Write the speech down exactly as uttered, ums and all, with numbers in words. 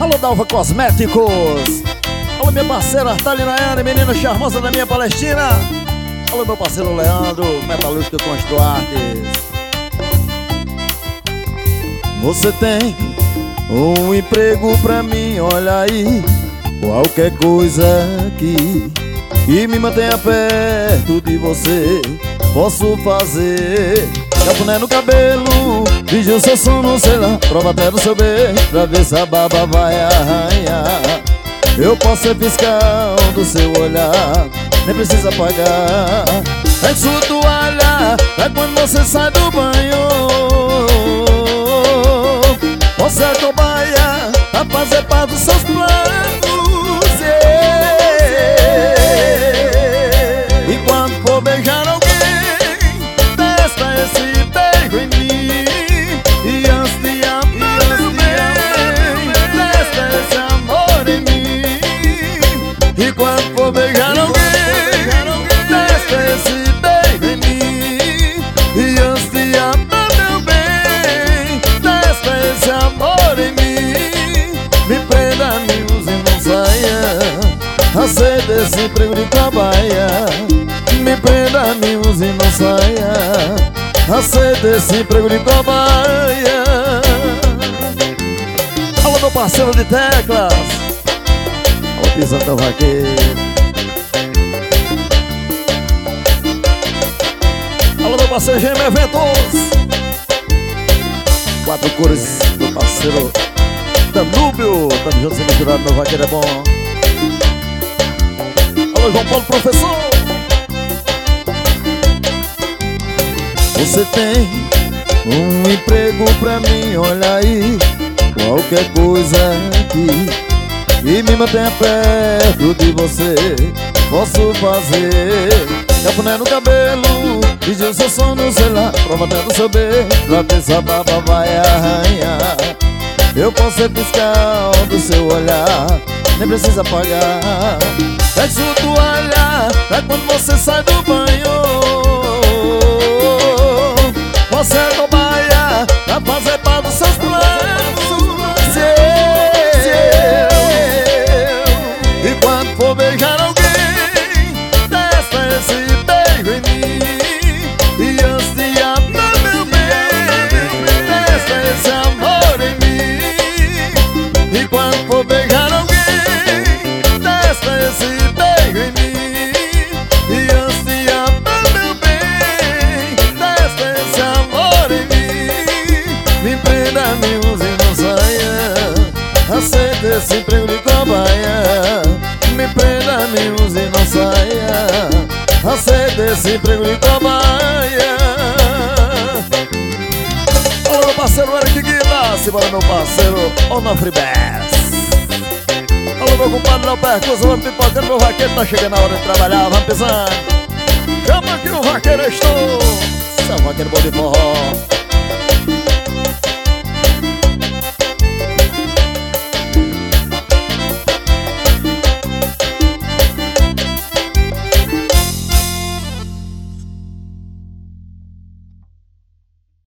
Alô, Dalva Cosméticos. Alô, minha parceira Artali Nayane, menina charmosa da minha Palestina. Alô, meu parceiro Leandro, metalúrgica Construartes. Você tem um emprego pra mim, olha aí. Qualquer coisa aqui que me mantenha perto de você, posso fazer. Cafuné no cabelo, vídeo seu sono, sei lá, prova até do seu beijo, pra ver se a baba vai arranhar. Eu posso ser fiscal do seu olhar, nem precisa pagar. É sua toalha, é quando você sai do banho. Você é cobaia, a fazer parte dos seus planos, yeah. E quando for beijar alguém, testa esse beijo em mim. E antes de amar alguém, testa esse amor em mim. E quando for beijar alguém, testa esse beijo em mim. E antes de amar meu bem, testa esse amor em mim. Me prenda, me use e não saia, aceita esse emprego de cobaia. Me prenda, me use e não saia, aceita esse emprego de cobaia. Alô, meu parceiro de teclas. Alô, Pisantão Vaqueiro. Alô, meu parceiro G M Eventos. Quatro cores do parceiro Danúbio. Tamo junto, sem misturado, meu vaqueiro é bom. Alô, João Paulo, professor. Você tem um emprego pra mim, olha aí. Qualquer coisa aqui que me mantenha perto de você, posso fazer. Cafuné no cabelo, vídeo seu sono, sei lá, prova até do seu beijo, pra ver se a baba vai arranhar. Eu posso ser fiscal do seu olhar, nem precisa pagar. É sua toalha, é quando você sai do banho. Você é cobaia, pra fazer parte dos seus planos, yeah. E quando for beijar alguém, testa esse beijo em mim. E antes de amar meu bem, testa esse amor em mim. E quando for beijar alguém, testa esse beijo em mim. E antes de amar meu bem, testa esse amor em mim. Me prenda, me use e não saia, aceita esse emprego de cobaia. Me prenda, me use e não saia, aceita esse emprego de cobaia. Alô, meu parceiro Eric Guida, simbora meu parceiro Onofre Bess. Alô, meu compadre Léo Percurso, vamos pipocando, meu vaqueiro tá chegando a hora de trabalhar, vamos pisando. Chama que o vaqueiro estou, seu vaqueiro bom de forró.